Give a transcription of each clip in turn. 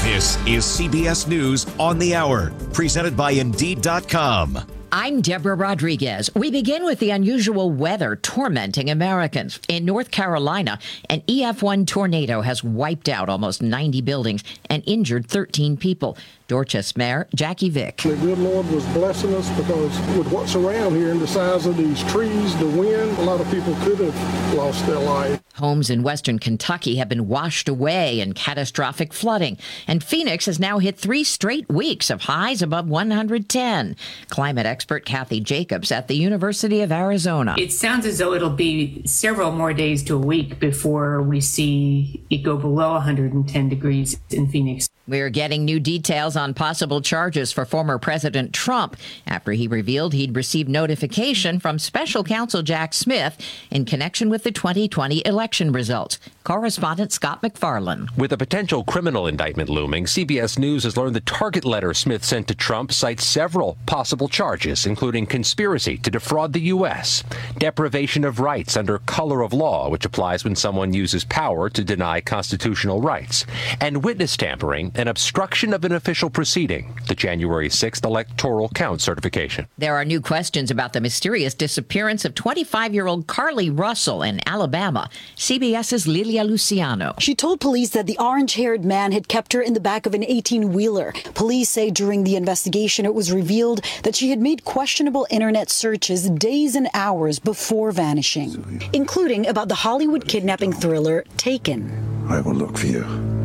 This is CBS News on the Hour, presented by Indeed.com. I'm Deborah Rodriguez. We begin with the unusual weather tormenting Americans. In North Carolina, an EF1 tornado has wiped out almost 90 buildings and injured 13 people. Dorchester Mayor Jackie Vick. The good Lord was blessing us because with what's around here and the size of these trees, the wind, a lot of people could have lost their life. Homes in western Kentucky have been washed away in catastrophic flooding, and Phoenix has now hit 3 straight weeks of highs above 110. Climate expert Kathy Jacobs at the University of Arizona. It sounds as though it'll be several more days to a week before we see it go below 110 degrees in Phoenix. We're getting new details on possible charges for former President Trump after he revealed he'd received notification from special counsel Jack Smith in connection with the 2020 election results. Correspondent Scott McFarlane. With a potential criminal indictment looming, CBS News has learned the target letter Smith sent to Trump cites several possible charges, including conspiracy to defraud the U.S., deprivation of rights under color of law, which applies when someone uses power to deny constitutional rights, and witness tampering and obstruction of an official proceeding, the January 6th electoral count certification. There are new questions about the mysterious disappearance of 25-year-old Carly Russell in Alabama. CBS's Lilia Luciano. She told police that the orange-haired man had kept her in the back of an 18-wheeler. Police say during the investigation it was revealed that she had made questionable internet searches days and hours before vanishing, including about the Hollywood kidnapping thriller Taken. I will look for you.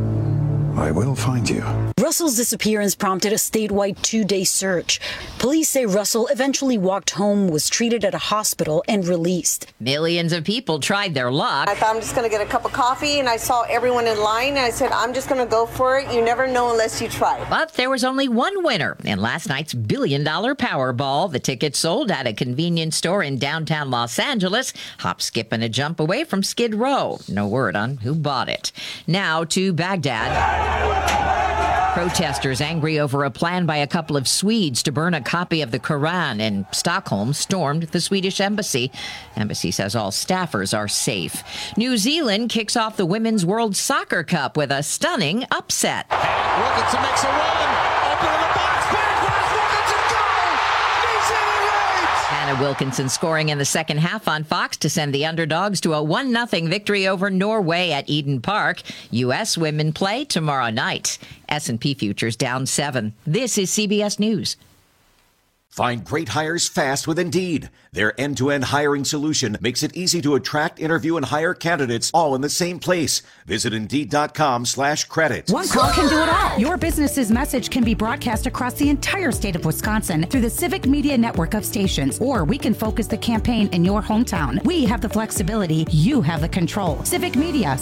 I will find you. Russell's disappearance prompted a statewide 2-day search. Police say Russell eventually walked home, was treated at a hospital, and released. Millions of people tried their luck. I thought I'm just going to get a cup of coffee, and I saw everyone in line, and I said, I'm just going to go for it. You never know unless you try. But there was only one winner in last night's billion-dollar Powerball. The tickets sold at a convenience store in downtown Los Angeles, hop, skip, and a jump away from Skid Row. No word on who bought it. Now to Baghdad. Protesters angry over a plan by a couple of Swedes to burn a copy of the Quran in Stockholm stormed the Swedish embassy. Embassy says all staffers are safe. New Zealand kicks off the Women's World Soccer Cup with a stunning upset. Wilkinson makes a run. Open in the box. Wilkinson goal. New Zealand leads. Hannah Wilkinson scoring in the second half on Fox to send the underdogs to a 1-0 victory over Norway at Eden Park. U.S. women play tomorrow night. S&P futures down 7. This is CBS News. Find great hires fast with Indeed. Their end-to-end hiring solution makes it easy to attract, interview, and hire candidates all in the same place. Visit Indeed.com/credit. One call can do it all. Your business's message can be broadcast across the entire state of Wisconsin through the Civic Media network of stations, or we can focus the campaign in your hometown. We have the flexibility. You have the control. Civic Media,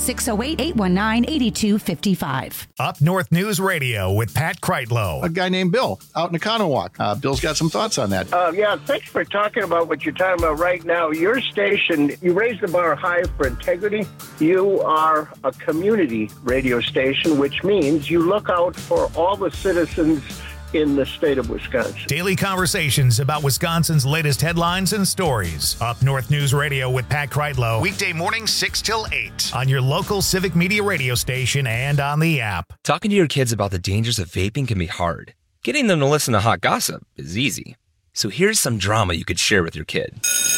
608-819-8255. Up North News Radio with Pat Kreitlow. A guy named Bill out in Economowoc. Bill's got some thoughts on that. Yeah, thanks for talking about what you're talking about right now. Your station, you raise the bar high for integrity. You are a community radio station, which means you look out for all the citizens in the state of Wisconsin. Daily conversations about Wisconsin's latest headlines and stories. Up North News Radio with Pat Kreitlow. Weekday mornings 6 till 8 on your local Civic Media radio station and on the app. Talking to your kids about the dangers of vaping can be hard. Getting them to listen to hot gossip is easy. So here's some drama you could share with your kid.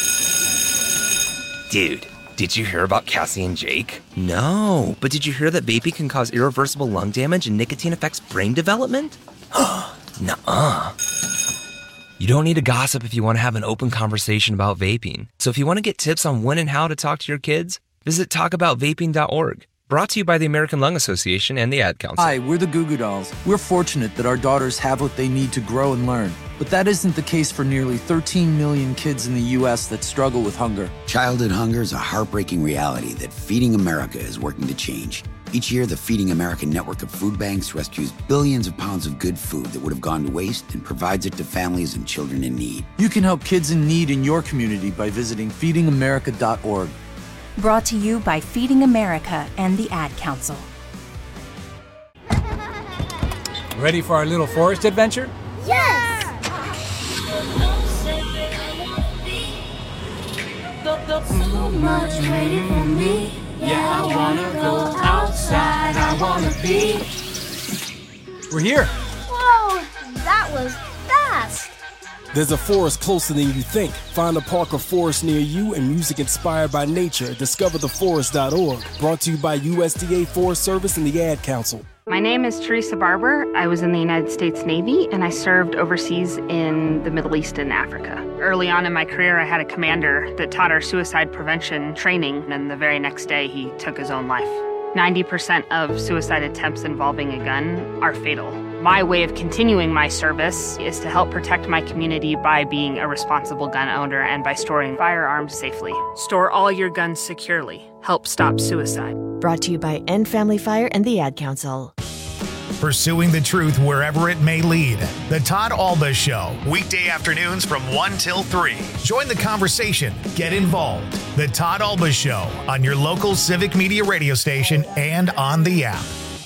Dude, did you hear about Cassie and Jake? No, but did you hear that vaping can cause irreversible lung damage and nicotine affects brain development? Nuh-uh. You don't need to gossip if you want to have an open conversation about vaping. So if you want to get tips on when and how to talk to your kids, visit talkaboutvaping.org. Brought to you by the American Lung Association and the Ad Council. Hi, we're the Goo Goo Dolls. We're fortunate that our daughters have what they need to grow and learn. But that isn't the case for nearly 13 million kids in the U.S. that struggle with hunger. Childhood hunger is a heartbreaking reality that Feeding America is working to change. Each year, the Feeding America network of food banks rescues billions of pounds of good food that would have gone to waste and provides it to families and children in need. You can help kids in need in your community by visiting feedingamerica.org. Brought to you by Feeding America and the Ad Council. Ready for our little forest adventure? Yes! So much waiting for me. Yeah, I wanna go outside. I wanna be We're here. Whoa, that was fast. There's a forest closer than you think. Find a park or forest near you and music inspired by nature at discovertheforest.org. Brought to you by USDA Forest Service and the Ad Council. My name is Teresa Barber. I was in the United States Navy, and I served overseas in the Middle East and Africa. Early on in my career, I had a commander that taught our suicide prevention training, and the very next day, he took his own life. 90% of suicide attempts involving a gun are fatal. My way of continuing my service is to help protect my community by being a responsible gun owner and by storing firearms safely. Store all your guns securely. Help stop suicide. Brought to you by End Family Fire and the Ad Council. Pursuing the truth wherever it may lead. The Todd Alba Show, weekday afternoons from 1 till 3. Join the conversation. Get involved. The Todd Alba Show on your local Civic Media radio station and on the app.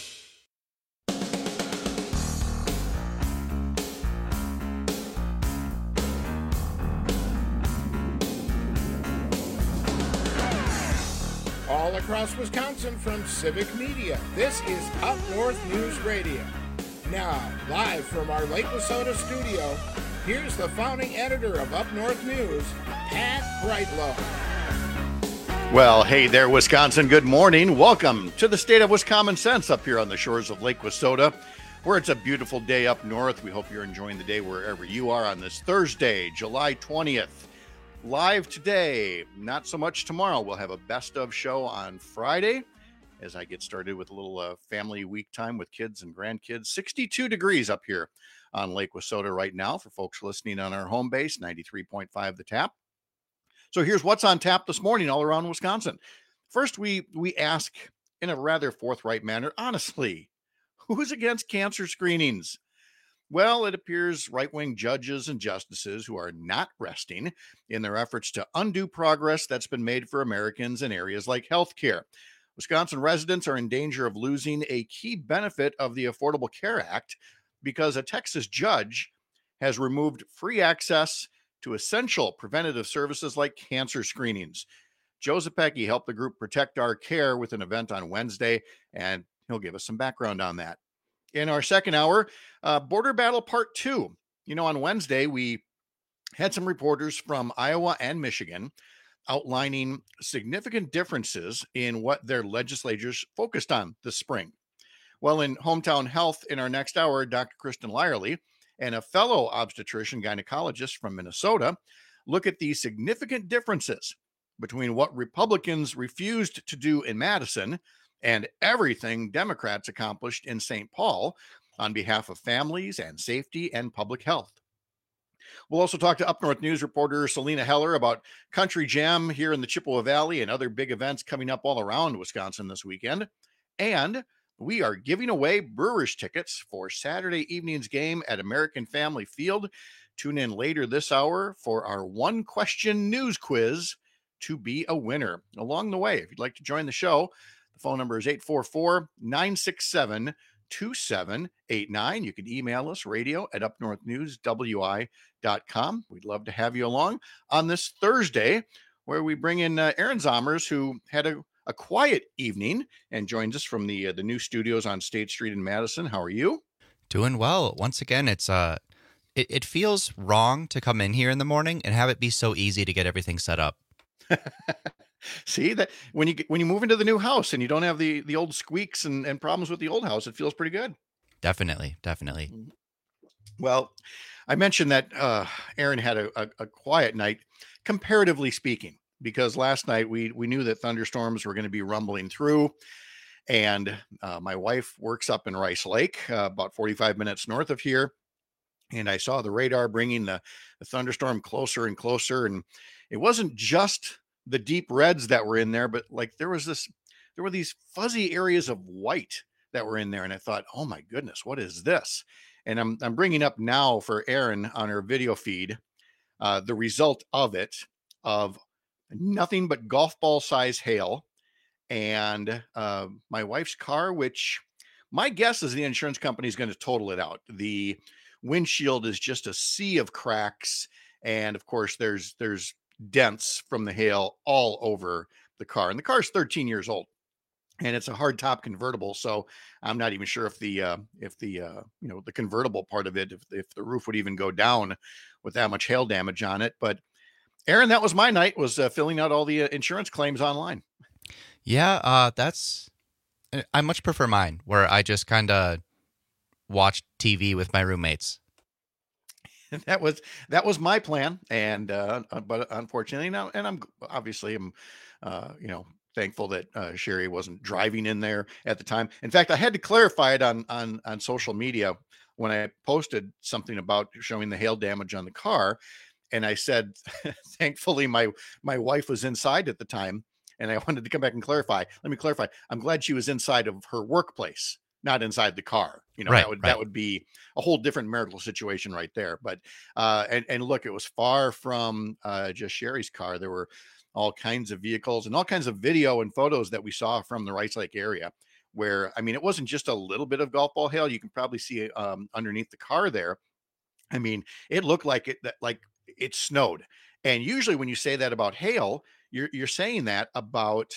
All across Wisconsin from Civic Media, this is Up North News Radio. Now, live from our Lake Wissota studio, here's the founding editor of Up North News, Pat Kreitlow. Well, hey there, Wisconsin. Good morning. Welcome to the state of Wisconsin Sense up here on the shores of Lake Wissota, where it's a beautiful day up north. We hope you're enjoying the day wherever you are on this Thursday, July 20th. Live today, not so much tomorrow. We'll have a best of show on Friday as I get started with a little family week time with kids and grandkids. 62 degrees up here on Lake Wissota right now for folks listening on our home base, 93.5 The Tap. So here's what's on tap this morning all around Wisconsin. First, we ask in a rather forthright manner, honestly, who's against cancer screenings? Well, it appears right-wing judges and justices who are not resting in their efforts to undo progress that's been made for Americans in areas like healthcare. Wisconsin residents are in danger of losing a key benefit of the Affordable Care Act because a Texas judge has removed free access to essential preventative services like cancer screenings. Joe Zepecki helped the group Protect Our Care with an event on Wednesday, and he'll give us some background on that. In our second hour, Border Battle Part 2. You know, on Wednesday, we had some reporters from Iowa and Michigan outlining significant differences in what their legislatures focused on this spring. Well, in Hometown Health, in our next hour, Dr. Kristen Lyerly and a fellow obstetrician gynecologist from Minnesota look at the significant differences between what Republicans refused to do in Madison and everything Democrats accomplished in St. Paul on behalf of families and safety and public health. We'll also talk to Up North News reporter Selena Heller about Country Jam here in the Chippewa Valley and other big events coming up all around Wisconsin this weekend. And we are giving away Brewers tickets for Saturday evening's game at American Family Field. Tune in later this hour for our one question news quiz to be a winner. Along the way, if you'd like to join the show, the phone number is 844-967-2789. You can email us, radio@upnorthnewswi.com. We'd love to have you along on this Thursday, where we bring in Aaron Zomers, who had a quiet evening and joins us from the new studios on State Street in Madison. How are you? Doing well. Once again, it's it feels wrong to come in here in the morning and have it be so easy to get everything set up. See that when you move into the new house and you don't have the old squeaks and problems with the old house, it feels pretty good. Definitely. Well, I mentioned that Aaron had a quiet night, comparatively speaking, because last night we knew that thunderstorms were going to be rumbling through, and my wife works up in Rice Lake, about 45 minutes north of here, and I saw the radar bringing the thunderstorm closer and closer, and it wasn't just the deep reds that were in there, but like there were these fuzzy areas of white that were in there. And I thought, oh my goodness, what is this? And I'm bringing up now for Aaron on her video feed, the result of nothing but golf ball size hail. And my wife's car, which my guess is the insurance company is going to total it out. The windshield is just a sea of cracks. And of course there's dents from the hail all over the car, and the car is 13 years old. and it's a hard top convertible. So I'm not even sure if the convertible part of it, if the roof would even go down with that much hail damage on it. But Aaron, that was my night, was filling out all the insurance claims online. Yeah, I much prefer mine, where I just kind of watch TV with my roommates. That was my plan, and but unfortunately, now, and I'm thankful that Sherry wasn't driving in there at the time. In fact, I had to clarify it on social media when I posted something about showing the hail damage on the car, and I said, thankfully my wife was inside at the time, and I wanted to come back and clarify. Let me clarify. I'm glad she was inside of her workplace, not inside the car. That would be a whole different marital situation right there. But and look, it was far from just Sherry's car. There were all kinds of vehicles and all kinds of video and photos that we saw from the Rice Lake area, where, I mean, it wasn't just a little bit of golf ball hail. You can probably see underneath the car there. I mean, it looked like it snowed. And usually when you say that about hail, you're saying that about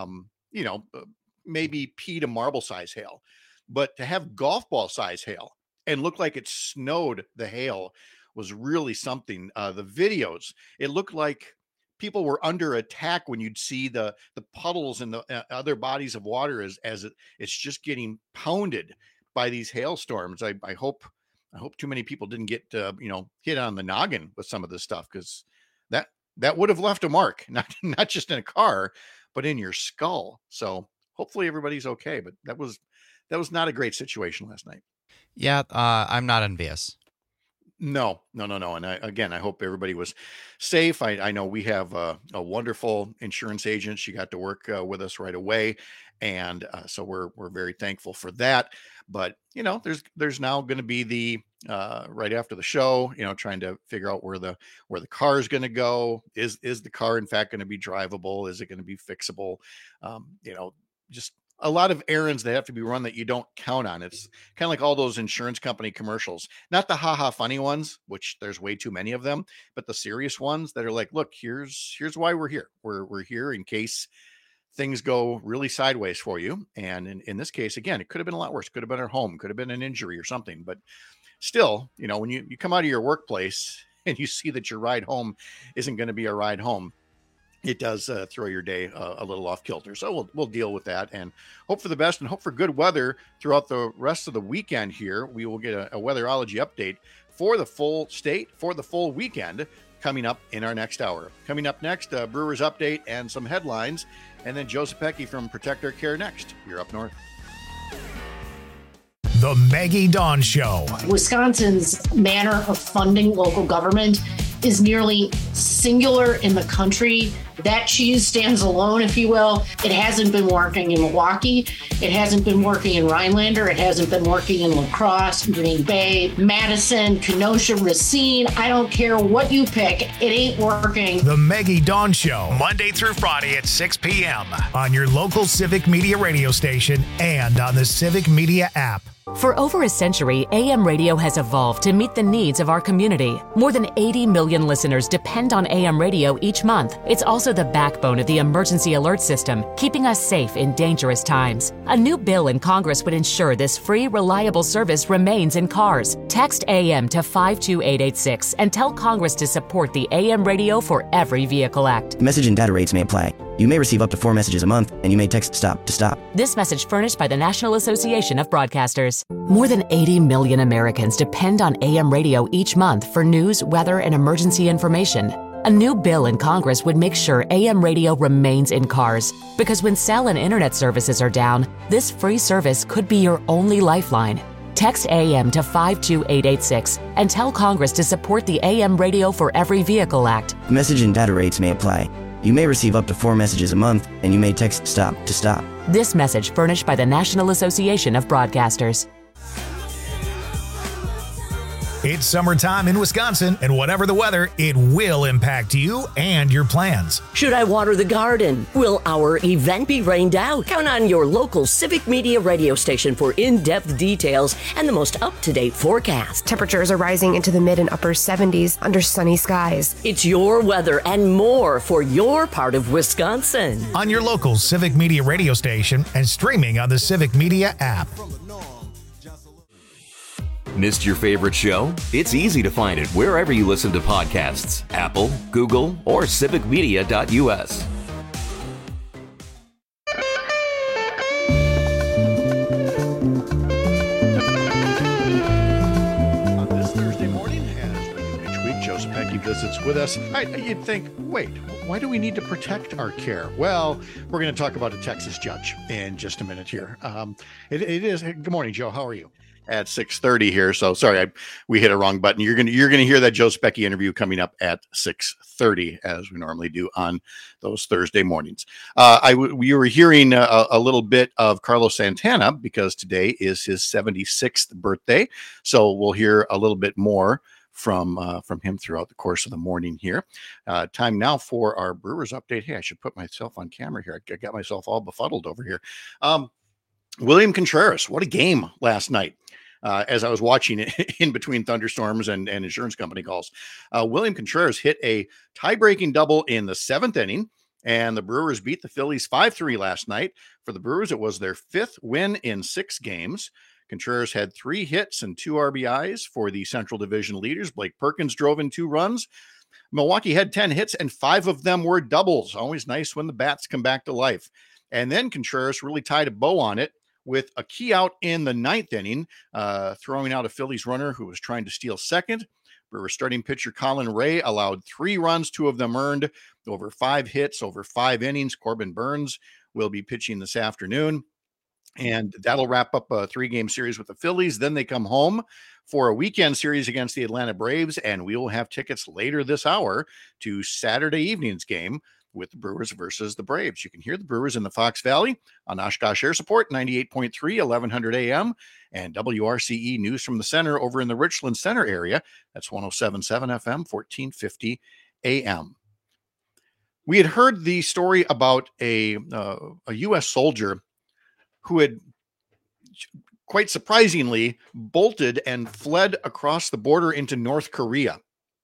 maybe pea to marble size hail. But to have golf ball size hail and look like it snowed the hail was really something. The videos, it looked like people were under attack when you'd see the puddles and the other bodies of water as it's just getting pounded by these hailstorms. I hope too many people didn't get hit on the noggin with some of this stuff, because that would have left a mark, not just in a car, but in your skull. So hopefully everybody's okay. But that was not a great situation last night. Yeah, I'm not envious. No. And I hope everybody was safe. I know we have a wonderful insurance agent. She got to work with us right away. And so we're very thankful for that. But, there's now going to be the right after the show, trying to figure out where the car is going to go. Is the car, in fact, going to be drivable? Is it going to be fixable? Just a lot of errands that have to be run that you don't count on. It's kind of like all those insurance company commercials, not the haha funny ones, which there's way too many of them, but the serious ones that are like, look, here's why we're here. We're here in case things go really sideways for you. And in this case, again, it could have been a lot worse. Could have been at home, could have been an injury or something, but still, when you come out of your workplace and you see that your ride home isn't going to be a ride home, it does throw your day a little off kilter. So we'll deal with that and hope for the best and hope for good weather throughout the rest of the weekend here. We will get a weatherology update for the full state, for the full weekend, coming up in our next hour. Coming up next, Brewers update and some headlines, and then Joe Zepecki from Protect Our Care next. You're up north. The Maggie Dawn Show. Wisconsin's manner of funding local government is nearly singular in the country. That cheese stands alone, if you will. It hasn't been working in Milwaukee. It hasn't been working in Rhinelander. It hasn't been working in La Crosse, Green Bay, Madison, Kenosha, Racine. I don't care what you pick. It ain't working. The Maggie Dawn Show, Monday through Friday at 6 p.m. on your local Civic Media radio station and on the Civic Media app. For over a century, AM radio has evolved to meet the needs of our community. More than 80 million listeners depend on AM radio each month. It's also the backbone of the emergency alert system, keeping us safe in dangerous times. A new bill in Congress would ensure this free, reliable service remains in cars. Text AM to 52886 and tell Congress to support the AM Radio for Every Vehicle Act. Message and data rates may apply. You may receive up to 4 messages a month, and you may text STOP to stop. This message furnished by the National Association of Broadcasters. More than 80 million Americans depend on AM radio each month for news, weather, and emergency information. A new bill in Congress would make sure AM radio remains in cars, because when cell and internet services are down, this free service could be your only lifeline. Text AM to 52886 and tell Congress to support the AM Radio for Every Vehicle Act. Message and data rates may apply. You may receive up to 4 messages a month, and you may text STOP to stop. This message furnished by the National Association of Broadcasters. It's summertime in Wisconsin, and whatever the weather, it will impact you and your plans. Should I water the garden? Will our event be rained out? Count on your local Civic Media radio station for in-depth details and the most up-to-date forecast. Temperatures are rising into the mid and upper 70s under sunny skies. It's your weather and more for your part of Wisconsin. On your local Civic Media radio station and streaming on the Civic Media app. Missed your favorite show? It's easy to find it wherever you listen to podcasts. Apple, Google, or civicmedia.us. On this Thursday morning, as we do each week, Joe Zepecki visits with us. You'd think, wait, why do we need to protect our care? Well, we're going to talk about a Texas judge in just a minute here. It is. Good morning, Joe. How are you? At 6:30 here. So sorry, we hit a wrong button. You're gonna hear that Joe Zepecki interview coming up at 6:30, as we normally do on those Thursday mornings. We were hearing a little bit of Carlos Santana because today is his 76th birthday. So we'll hear a little bit more from him throughout the course of the morning here. Time now for our Brewers update. Hey, I should put myself on camera here. I got myself all befuddled over here. William Contreras, what a game last night. As I was watching it in between thunderstorms and insurance company calls. William Contreras hit a tie-breaking double in the 7th inning, and the Brewers beat the Phillies 5-3 last night. For the Brewers, it was their 5th win in 6 games. Contreras had 3 hits and 2 RBIs for the Central Division leaders. Blake Perkins drove in 2 runs. Milwaukee had 10 hits, and 5 of them were doubles. Always nice when the bats come back to life. And then Contreras really tied a bow on it with a key out in the 9th inning, throwing out a Phillies runner who was trying to steal second. Brewers starting pitcher Colin Ray allowed 3 runs, 2 of them earned, over 5 hits, over 5 innings. Corbin Burns will be pitching this afternoon, and that'll wrap up a 3-game series with the Phillies. Then they come home for a weekend series against the Atlanta Braves, and we will have tickets later this hour to Saturday evening's game with the Brewers versus the Braves. You can hear the Brewers in the Fox Valley on Oshkosh Air Support, 98.3, 1100 AM, and WRCE News from the Center over in the Richland Center area. That's 107.7 FM, 1450 AM. We had heard the story about a U.S. soldier who had quite surprisingly bolted and fled across the border into North Korea.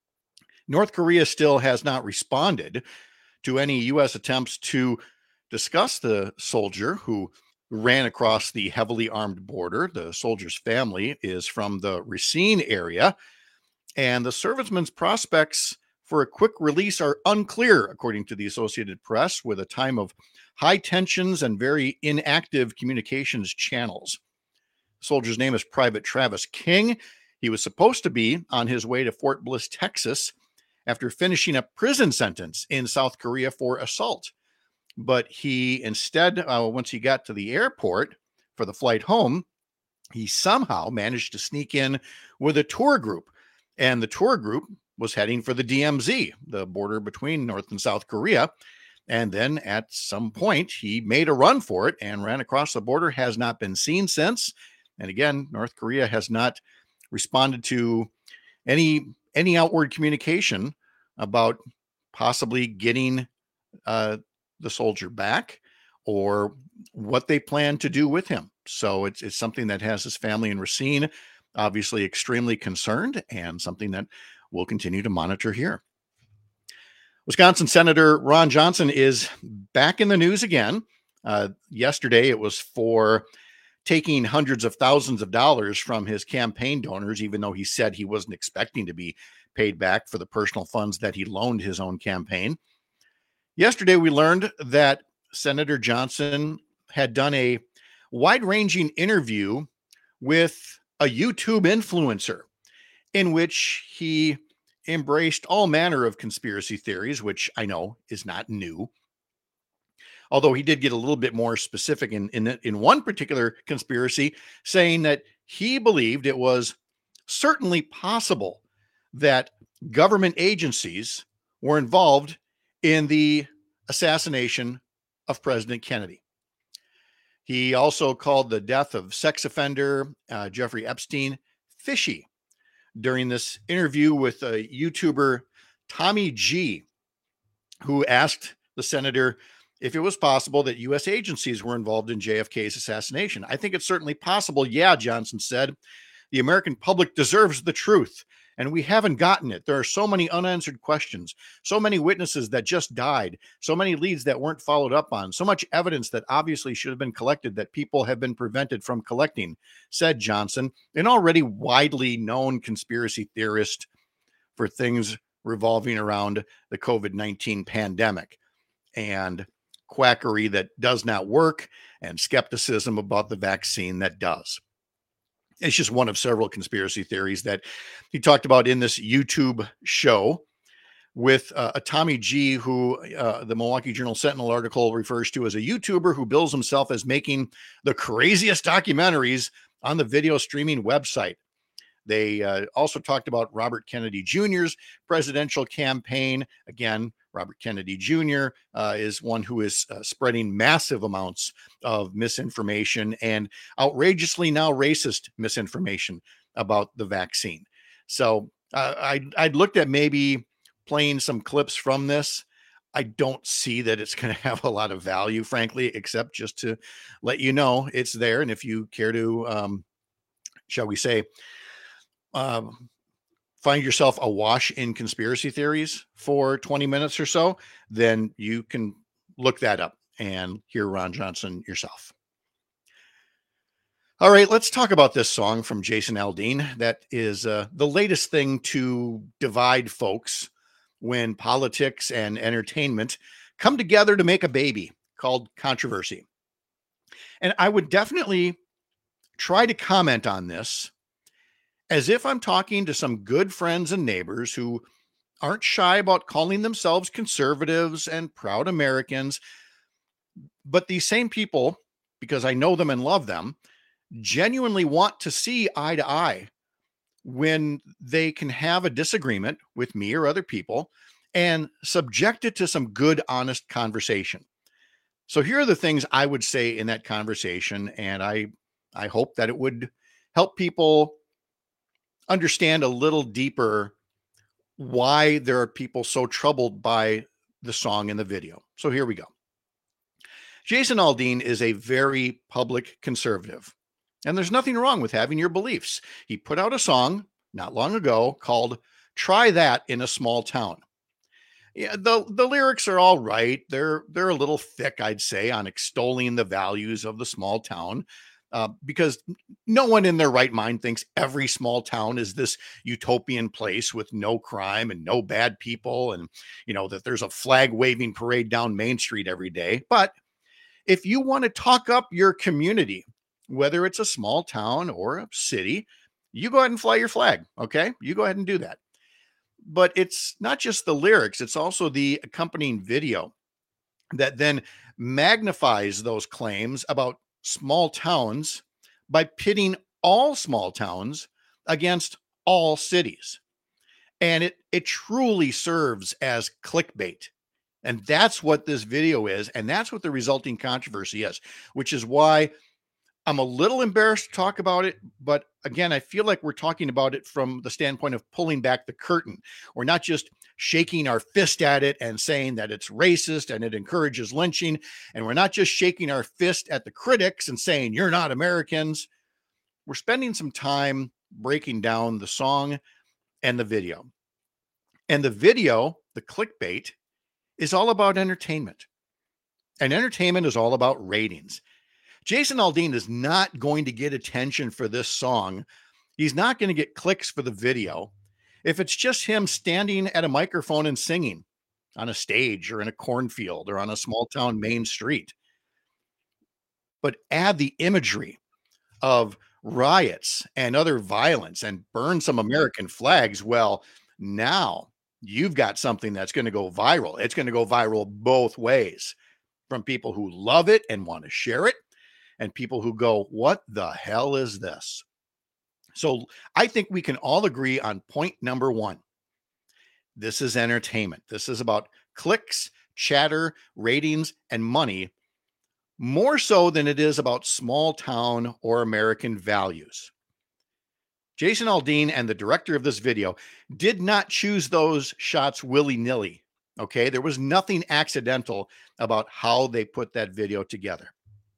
North Korea still has not responded to any U.S. attempts to discuss the soldier who ran across the heavily armed border. The soldier's family is from the Racine area, and the serviceman's prospects for a quick release are unclear, according to the Associated Press, with a time of high tensions and very inactive communications channels. The soldier's name is Private Travis King. He was supposed to be on his way to Fort Bliss, Texas, after finishing a prison sentence in South Korea for assault. But he instead, once he got to the airport for the flight home, he somehow managed to sneak in with a tour group. And the tour group was heading for the DMZ, the border between North and South Korea. And then at some point, he made a run for it and ran across the border, has not been seen since. And again, North Korea has not responded to any outward communication about possibly getting the soldier back or what they plan to do with him. So it's something that has his family in Racine obviously extremely concerned, and something that we'll continue to monitor here. Wisconsin Senator Ron Johnson is back in the news again. Yesterday, it was for taking hundreds of thousands of dollars from his campaign donors, even though he said he wasn't expecting to be paid back for the personal funds that he loaned his own campaign. Yesterday, we learned that Senator Johnson had done a wide-ranging interview with a YouTube influencer in which he embraced all manner of conspiracy theories, which I know is not new. Although he did get a little bit more specific in one particular conspiracy, saying that he believed it was certainly possible that government agencies were involved in the assassination of President Kennedy. He also called the death of sex offender Jeffrey Epstein fishy. during this interview with a YouTuber, Tommy G, who asked the senator if it was possible that U.S. agencies were involved in JFK's assassination. I think it's certainly possible. Yeah, Johnson said, the American public deserves the truth, and we haven't gotten it. There are so many unanswered questions, so many witnesses that just died, so many leads that weren't followed up on, so much evidence that obviously should have been collected that people have been prevented from collecting, said Johnson, an already widely known conspiracy theorist for things revolving around the COVID-19 pandemic and quackery that does not work and skepticism about the vaccine that does. It's just one of several conspiracy theories that he talked about in this YouTube show with a Tommy G, who the Milwaukee Journal Sentinel article refers to as a YouTuber who bills himself as making the craziest documentaries on the video streaming website. They also talked about Robert Kennedy Jr.'s presidential campaign. Again, Robert Kennedy Jr. Is one who is spreading massive amounts of misinformation and outrageously now racist misinformation about the vaccine. So I'd looked at maybe playing some clips from this. I don't see that it's going to have a lot of value, frankly, except just to let you know it's there. And if you care to, shall we say, find yourself awash in conspiracy theories for 20 minutes or so, then you can look that up and hear Ron Johnson yourself. All right, let's talk about this song from Jason Aldean. That is the latest thing to divide folks when politics and entertainment come together to make a baby, called controversy. And I would definitely try to comment on this as if I'm talking to some good friends and neighbors who aren't shy about calling themselves conservatives and proud Americans. But these same people, because I know them and love them, genuinely want to see eye to eye when they can have a disagreement with me or other people and subject it to some good, honest conversation. So here are the things I would say in that conversation, and I hope that it would help people understand a little deeper why there are people so troubled by the song and the video. So here we go. Jason Aldean is a very public conservative, and there's nothing wrong with having your beliefs. He put out a song not long ago called Try That in a Small Town. Yeah, the lyrics are all right. They're a little thick, I'd say, on extolling the values of the small town. Because no one in their right mind thinks every small town is this utopian place with no crime and no bad people, and that there's a flag waving parade down Main Street every day. But if you want to talk up your community, whether it's a small town or a city, you go ahead and fly your flag. Okay, you go ahead and do that. But it's not just the lyrics; it's also the accompanying video that then magnifies those claims about small towns by pitting all small towns against all cities. And it truly serves as clickbait. And that's what this video is. And that's what the resulting controversy is, which is why I'm a little embarrassed to talk about it. But again, I feel like we're talking about it from the standpoint of pulling back the curtain. We're not just shaking our fist at it and saying that it's racist and it encourages lynching. And we're not just shaking our fist at the critics and saying, you're not Americans. We're spending some time breaking down the song and the video. And the video, the clickbait, is all about entertainment. And entertainment is all about ratings. Jason Aldean is not going to get attention for this song. He's not going to get clicks for the video if it's just him standing at a microphone and singing on a stage or in a cornfield or on a small town main street. But add the imagery of riots and other violence and burn some American flags. Well, now you've got something that's going to go viral. It's going to go viral both ways, from people who love it and want to share it, and people who go, what the hell is this? So I think we can all agree on point number one. This is entertainment. This is about clicks, chatter, ratings, and money, more so than it is about small town or American values. Jason Aldean and the director of this video did not choose those shots willy-nilly. Okay, there was nothing accidental about how they put that video together.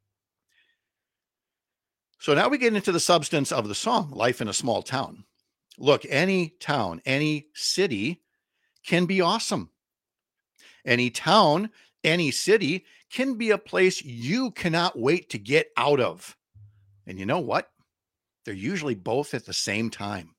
So now we get into the substance of the song, Life in a Small Town. Look, any town, any city can be awesome. Any town, any city can be a place you cannot wait to get out of. And you know what? They're usually both at the same time.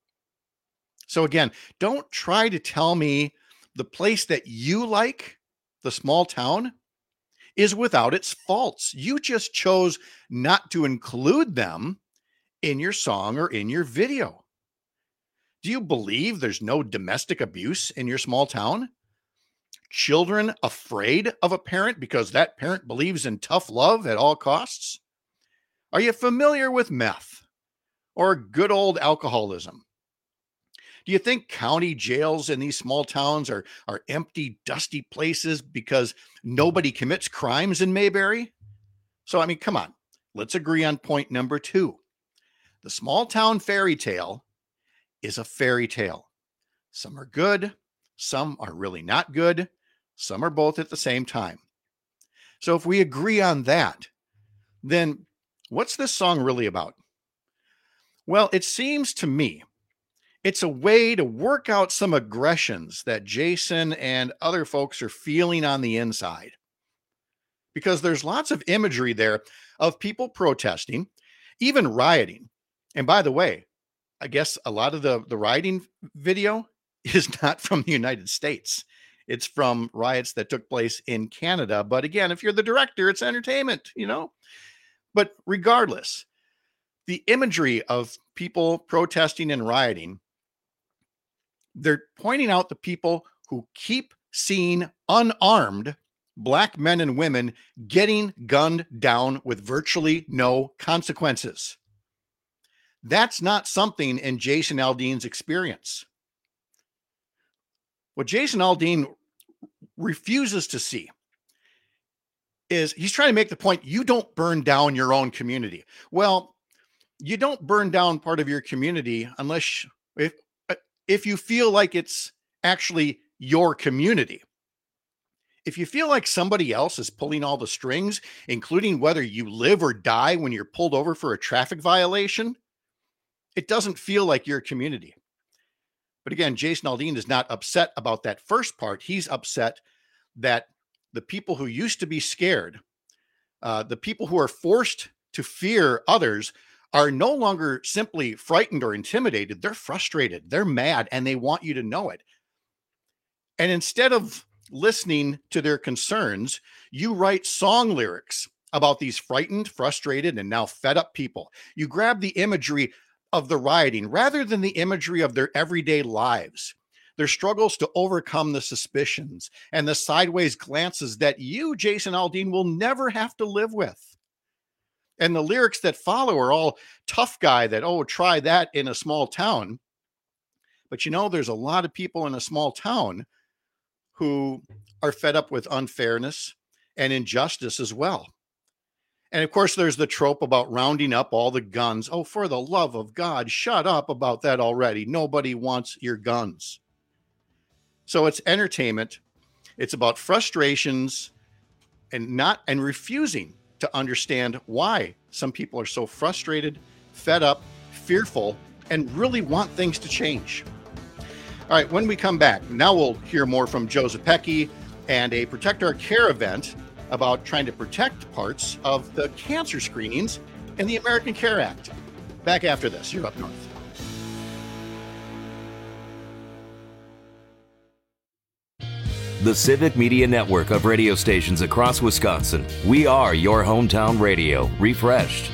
So again, don't try to tell me the place that you like, the small town, is without its faults. You just chose not to include them in your song or in your video. Do you believe there's no domestic abuse in your small town? Children afraid of a parent because that parent believes in tough love at all costs? Are you familiar with meth or good old alcoholism? Do you think county jails in these small towns are empty, dusty places because nobody commits crimes in Mayberry? So, I mean, come on. Let's agree on point number 2. The small town fairy tale is a fairy tale. Some are good. Some are really not good. Some are both at the same time. So if we agree on that, then what's this song really about? Well, it seems to me it's a way to work out some aggressions that Jason and other folks are feeling on the inside. Because there's lots of imagery there of people protesting, even rioting. And by the way, I guess a lot of the rioting video is not from the United States. It's from riots that took place in Canada. But again, if you're the director, it's entertainment, you know? But regardless, the imagery of people protesting and rioting, they're pointing out the people who keep seeing unarmed Black men and women getting gunned down with virtually no consequences. That's not something in Jason Aldean's experience. What Jason Aldean refuses to see is he's trying to make the point, you don't burn down your own community. Well, you don't burn down part of your community unless if you feel like it's actually your community. If you feel like somebody else is pulling all the strings, including whether you live or die when you're pulled over for a traffic violation, it doesn't feel like your community. But again, Jason Aldean is not upset about that first part. He's upset that the people who used to be scared, the people who are forced to fear others, are no longer simply frightened or intimidated. They're frustrated, they're mad, and they want you to know it. And instead of listening to their concerns, you write song lyrics about these frightened, frustrated, and now fed up people. You grab the imagery of the rioting rather than the imagery of their everyday lives, their struggles to overcome the suspicions and the sideways glances that you, Jason Aldean, will never have to live with. And the lyrics that follow are all tough guy that, oh, try that in a small town. But you know, there's a lot of people in a small town who are fed up with unfairness and injustice as well. And of course, there's the trope about rounding up all the guns. Oh, for the love of God, shut up about that already. Nobody wants your guns. So it's entertainment. It's about frustrations and refusing to understand why some people are so frustrated, fed up, fearful, and really want things to change. All right, when we come back, now we'll hear more from Joe Zepecki and a Protect Our Care event about trying to protect parts of the cancer screenings in the American Care Act. Back after this, you're Up North. The Civic Media Network of radio stations across Wisconsin. We are your hometown radio, refreshed.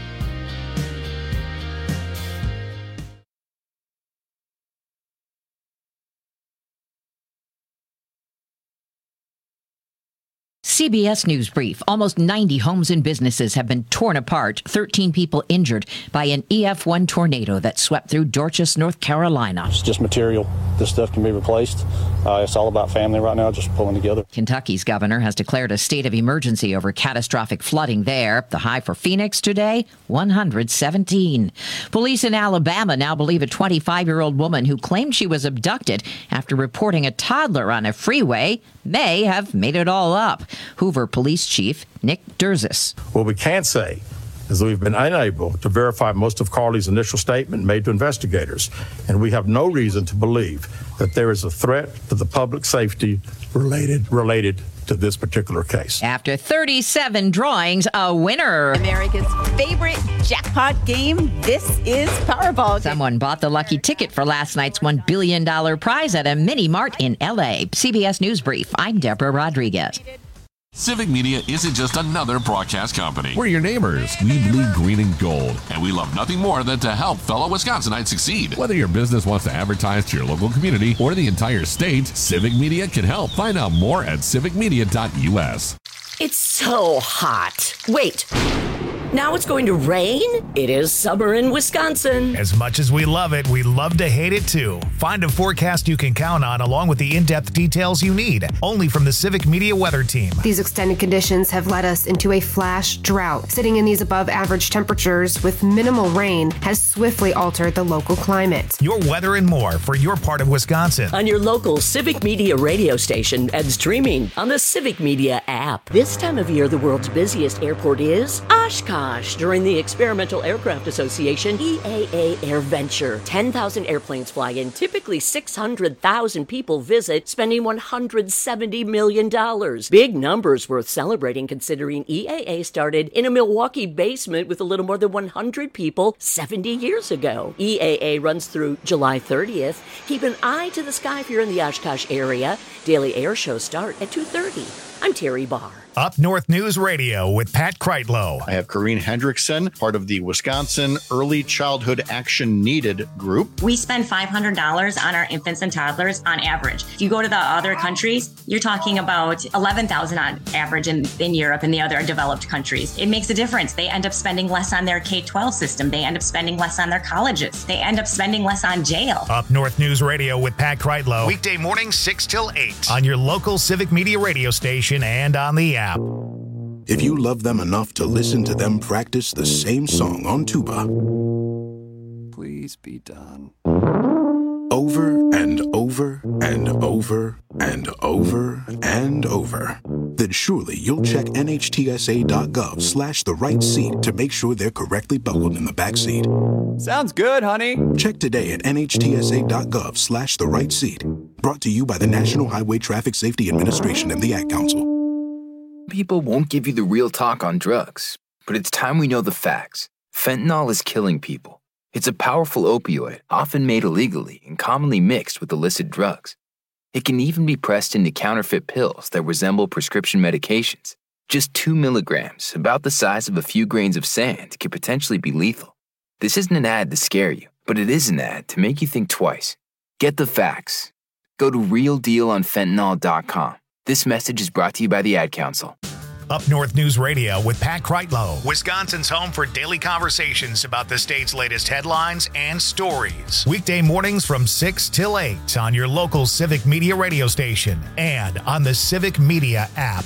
CBS News Brief. Almost 90 homes and businesses have been torn apart, 13 people injured by an EF1 tornado that swept through Dorchester, North Carolina. It's just material. this stuff can be replaced. It's all about family right now, just pulling together. Kentucky's governor has declared a state of emergency over catastrophic flooding there. The high for Phoenix today, 117. Police in Alabama now believe a 25-year-old woman who claimed she was abducted after reporting a toddler on a freeway may have made it all up. Hoover Police Chief Nick Derzis. What we can't say is that we've been unable to verify most of Carly's initial statement made to investigators, and we have no reason to believe that there is a threat to the public safety related to this particular case. After 37 drawings, a winner. America's favorite jackpot game. This is Powerball. Someone bought the lucky ticket for last night's $1 billion prize at a mini mart in L.A. CBS News Brief. I'm Deborah Rodriguez. Civic Media isn't just another broadcast company. We're your neighbors. We bleed green and gold, and we love nothing more than to help fellow Wisconsinites succeed. Whether your business wants to advertise to your local community or the entire state, Civic Media can help. Find out more at civicmedia.us. It's so hot. Wait. Now it's going to rain? It is summer in Wisconsin. As much as we love it, we love to hate it too. Find a forecast you can count on along with the in-depth details you need. Only from the Civic Media Weather Team. These extended conditions have led us into a flash drought. Sitting in these above average temperatures with minimal rain has swiftly altered the local climate. Your weather and more for your part of Wisconsin. On your local Civic Media radio station and streaming on the Civic Media app. This time of year, the world's busiest airport is Oshkosh. During the Experimental Aircraft Association EAA AirVenture, 10,000 airplanes fly in. Typically 600,000 people visit, spending $170 million. Big numbers worth celebrating considering EAA started in a Milwaukee basement with a little more than 100 people 70 years ago. EAA runs through July 30th. Keep an eye to the sky if you're in the Oshkosh area. Daily air shows start at 2:30. I'm Terry Barr. Up North News Radio with Pat Kreitlow. I have Corrine Hendrickson, part of the Wisconsin Early Childhood Action Needed group. We spend $500 on our infants and toddlers on average. If you go to the other countries, you're talking about $11,000 on average in Europe and the other developed countries. It makes a difference. They end up spending less on their K-12 system. They end up spending less on their colleges. They end up spending less on jail. Up North News Radio with Pat Kreitlow. Weekday mornings 6 till 8 on your local Civic Media radio station and on the app. If you love them enough to listen to them practice the same song on tuba, please be done. Over and over and over and over and over, then surely you'll check nhtsa.gov/the right seat to make sure they're correctly buckled in the back seat. Sounds good, honey. Check today at nhtsa.gov/the right seat. Brought to you by the National Highway Traffic Safety Administration and the Ad Council. People won't give you the real talk on drugs, but it's time we know the facts. Fentanyl is killing people. It's a powerful opioid, often made illegally and commonly mixed with illicit drugs. It can even be pressed into counterfeit pills that resemble prescription medications. Just 2 milligrams, about the size of a few grains of sand, can potentially be lethal. This isn't an ad to scare you, but it is an ad to make you think twice. Get the facts. Go to realdealonfentanyl.com. This message is brought to you by the Ad Council. Up North News Radio with Pat Kreitlow, Wisconsin's home for daily conversations about the state's latest headlines and stories. Weekday mornings from 6 till 8 on your local Civic Media radio station and on the Civic Media app.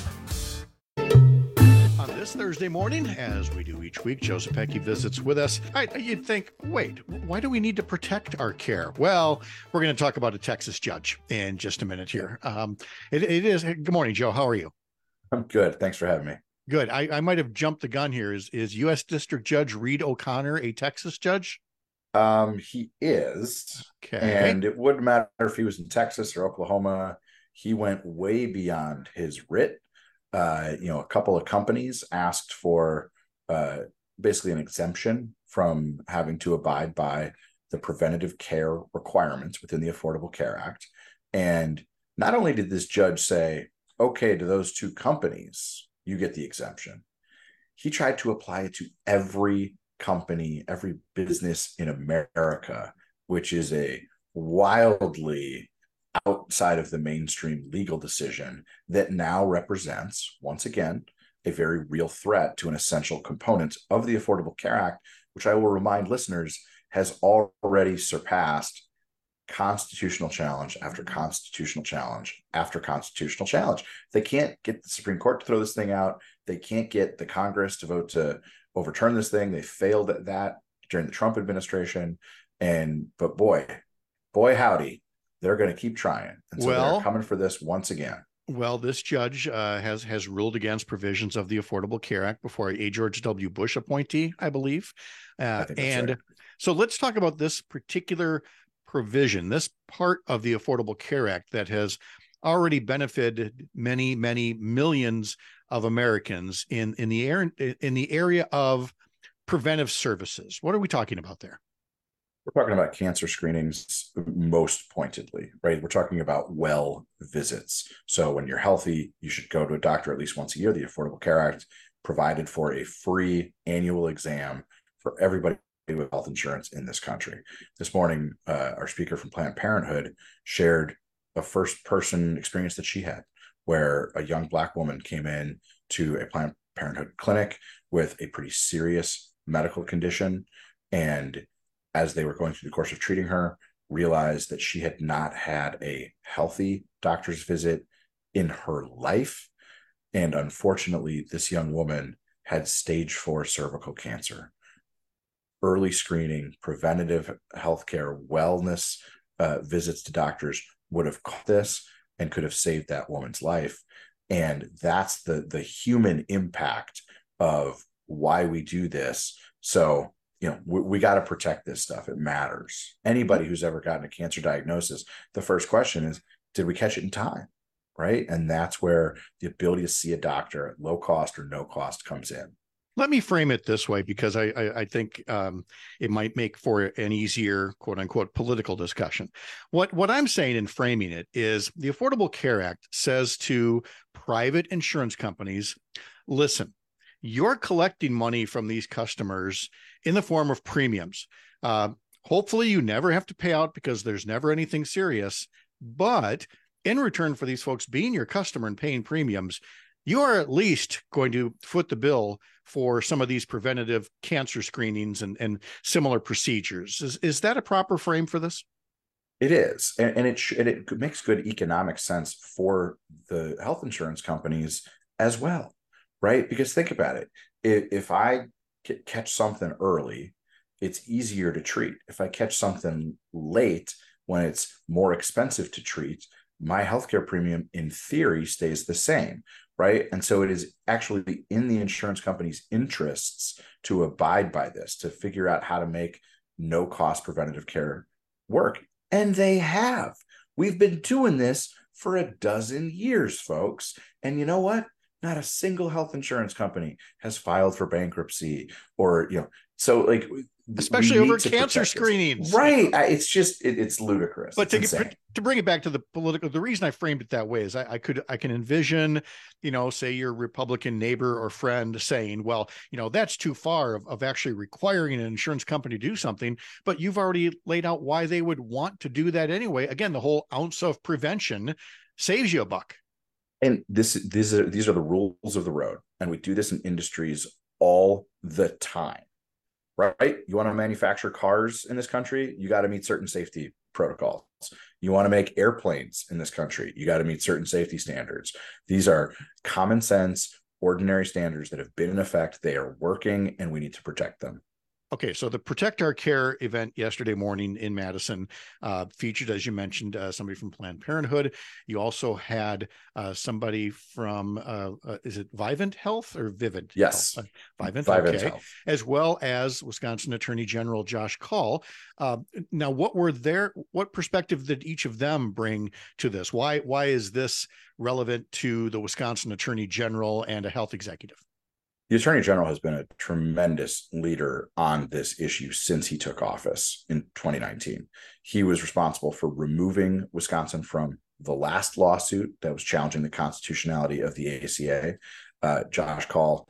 On this Thursday morning, as we do each week, Joe Zepecki visits with us. You'd think, wait, why do we need to protect our care? Well, we're going to talk about a Texas judge in just a minute here. It is. Good morning, Joe. How are you? I'm good. Thanks for having me. Good. I might have jumped the gun here. Is U.S. District Judge Reed O'Connor a Texas judge? He is. Okay. And it wouldn't matter if he was in Texas or Oklahoma. He went way beyond his writ. A couple of companies asked for basically an exemption from having to abide by the preventative care requirements within the Affordable Care Act. And not only did this judge say, okay, to those two companies, you get the exemption, he tried to apply it to every company, every business in America, which is a wildly outside of the mainstream legal decision that now represents, once again, a very real threat to an essential component of the Affordable Care Act, which I will remind listeners has already surpassed constitutional challenge after constitutional challenge after constitutional challenge. They can't get the Supreme Court to throw this thing out. They can't get the Congress to vote to overturn this thing. They failed at that during the Trump administration. But boy, howdy, they're going to keep trying. And so they're coming for this once again. Well, this judge has ruled against provisions of the Affordable Care Act before a George W. Bush appointee, I believe. I think that's right. So let's talk about this particular provision, this part of the Affordable Care Act that has already benefited many, many millions of Americans in the area of preventive services. What are we talking about there? We're talking about cancer screenings most pointedly, right? We're talking about well visits. So when you're healthy, you should go to a doctor at least once a year. The Affordable Care Act provided for a free annual exam for everybody with health insurance in this country. This morning, our speaker from Planned Parenthood shared a first-person experience that she had, where a young Black woman came in to a Planned Parenthood clinic with a pretty serious medical condition, and as they were going through the course of treating her, realized that she had not had a healthy doctor's visit in her life. And unfortunately, this young woman had stage 4 cervical cancer. Early screening, preventative healthcare, wellness visits to doctors would have caught this and could have saved that woman's life. And that's the human impact of why we do this. So, we got to protect this stuff. It matters. Anybody who's ever gotten a cancer diagnosis, the first question is, did we catch it in time? Right? And that's where the ability to see a doctor at low cost or no cost comes in. Let me frame it this way, because I think it might make for an easier, quote unquote, political discussion. What I'm saying in framing it is the Affordable Care Act says to private insurance companies, listen, you're collecting money from these customers in the form of premiums. Hopefully you never have to pay out because there's never anything serious. But in return for these folks being your customer and paying premiums, you are at least going to foot the bill for some of these preventative cancer screenings and similar procedures. Is that a proper frame for this? It is. And it makes good economic sense for the health insurance companies as well. Right? Because think about it. If I catch something early, it's easier to treat. If I catch something late, when it's more expensive to treat, my healthcare premium in theory stays the same, right? And so it is actually in the insurance company's interests to abide by this, to figure out how to make no-cost preventative care work. And they have. We've been doing this for a dozen years, folks. And you know what? Not a single health insurance company has filed for bankruptcy or, so like, especially over cancer screenings. Right. It's just, it's ludicrous. But to bring it back to the political, the reason I framed it that way is I can envision, say your Republican neighbor or friend saying, well, that's too far of actually requiring an insurance company to do something, but you've already laid out why they would want to do that anyway. Again, the whole ounce of prevention saves you a buck. And these are the rules of the road. And we do this in industries all the time, right? You want to manufacture cars in this country, you got to meet certain safety protocols. You want to make airplanes in this country, you got to meet certain safety standards. These are common sense, ordinary standards that have been in effect. They are working, and we need to protect them. Okay, so the Protect Our Care event yesterday morning in Madison featured, as you mentioned, somebody from Planned Parenthood. You also had somebody from, is it Vivint Health or Vivint? Yes. Health? Vivint okay. Health. As well as Wisconsin Attorney General Josh Kaul. Now, what perspective did each of them bring to this? Why is this relevant to the Wisconsin Attorney General and a health executive? The Attorney General has been a tremendous leader on this issue since he took office in 2019. He was responsible for removing Wisconsin from the last lawsuit that was challenging the constitutionality of the ACA. Josh Kaul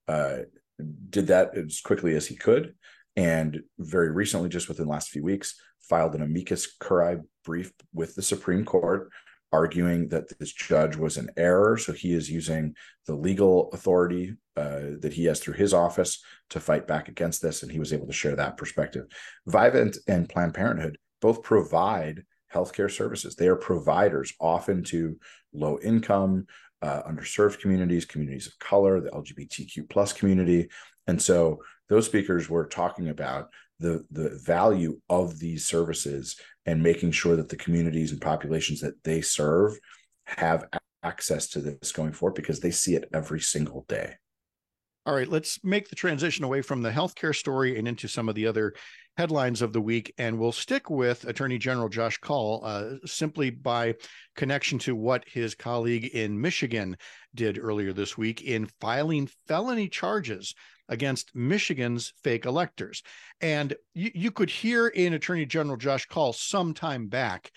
did that as quickly as he could, and very recently, just within the last few weeks, filed an amicus curiae brief with the Supreme Court, arguing that this judge was in error. So he is using the legal authority that he has through his office to fight back against this, and he was able to share that perspective. Vivint and Planned Parenthood both provide healthcare services. They are providers, often to low income, underserved communities, communities of color, the LGBTQ plus community. And so those speakers were talking about the value of these services and making sure that the communities and populations that they serve have access to this going forward, because they see it every single day. All right, let's make the transition away from the healthcare story and into some of the other headlines of the week. And we'll stick with Attorney General Josh Kaul, simply by connection to what his colleague in Michigan did earlier this week in filing felony charges against Michigan's fake electors. And you could hear in Attorney General Josh Kaul some time back,